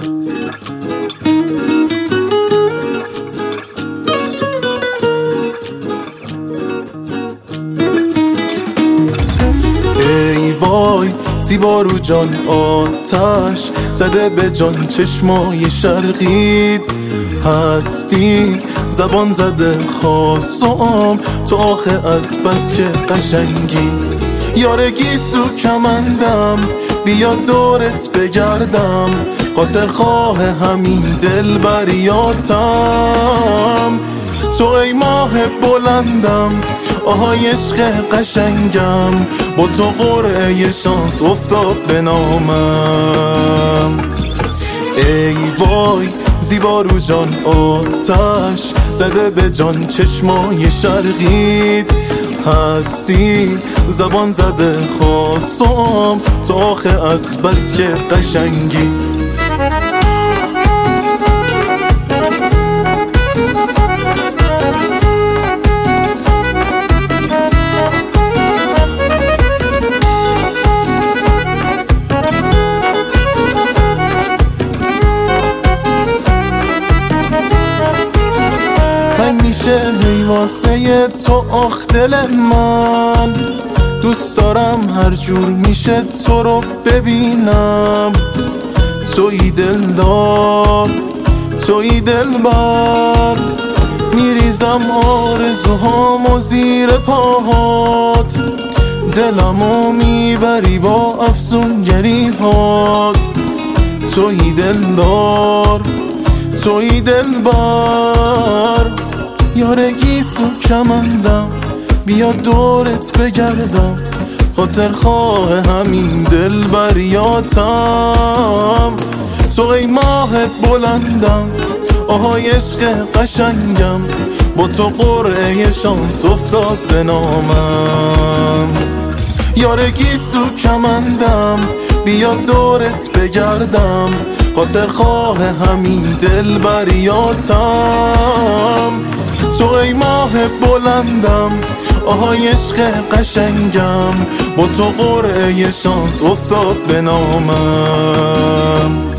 ای وای زیبارو جان، آتش زده به جان، چشمای شرقید هستی، زبان زده خواستم تو آخه از بس که قشنگی. یارگی سو کمندم، بیا دورت بگردم، خاطر خواه همین دل بریاتم. تو ای ماه بلندم، آهای عشق قشنگم، با تو قرعه شانس افتاد به نامم. ای وای زیبارو جان، آتش زده به جان، چشمای شرقید هستی، زبان زده خواستم تو آخه از بس که قشنگی. تنگ میشه هی واسه تو آخ دل من، دوست دارم هر جور میشه تو رو ببینم. تویی دلدار، تویی دلبر، میریزم آرزوهامو زیر پاهات، دلمو میبری با افسونگری هات. تویی دلدار، تویی دلبر، یارگی سو کمندم، بیا دورت بگردم، خاطر خواه همین دل بریاتم. تو ای ماه بلندم، آهای عشق قشنگم، با تو قرعه شانس افتاد به نامم. یارگی سو کمندم، بیا دورت بگردم، خاطر خواه همین دل بریاتم. تو ای ماه بلندم، آهای عشق قشنگم، با تو قرعه شانس افتاد به نامم.